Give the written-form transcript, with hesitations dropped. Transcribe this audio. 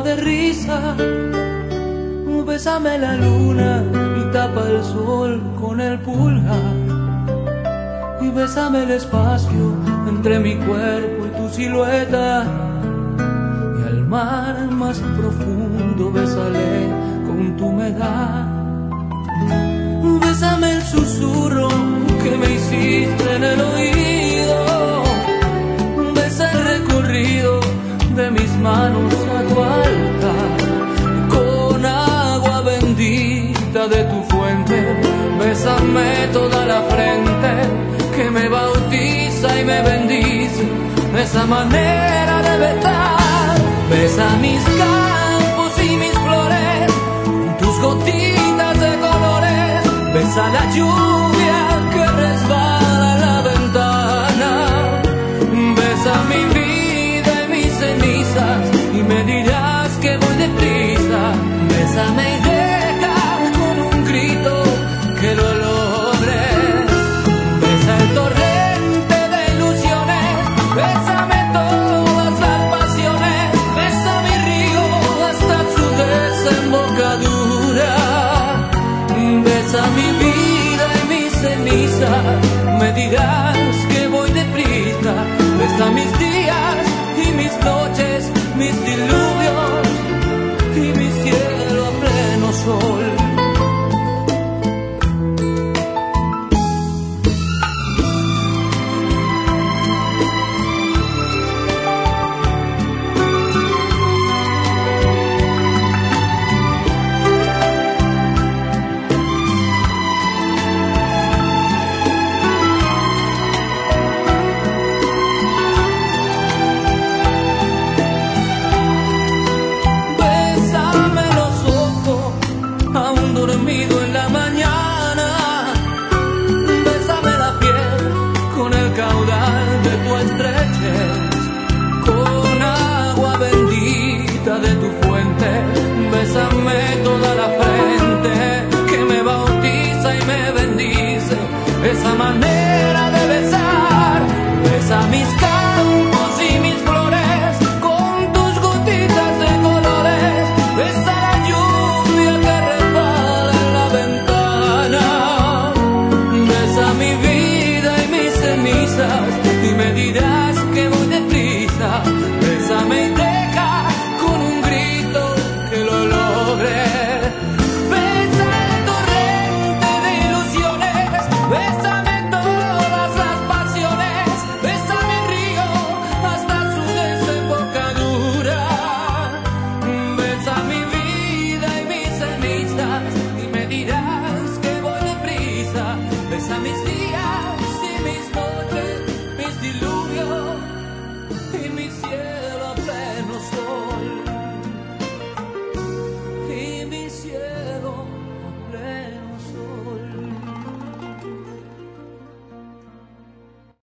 de risa. Bésame la luna y tapa el sol con el pulgar. Y bésame el espacio entre mi cuerpo y tu silueta. Y al mar más profundo bésale con tu humedad. Bésame el susurro que me hiciste en el oído. Besa el recorrido de mis manos a tu altar. Con agua bendita de tu fuente, bésame toda la frente que me bautiza y me bendice. Esa manera de besar. Besa mis campos y mis flores, tus gotitas de colores. Besa la lluvia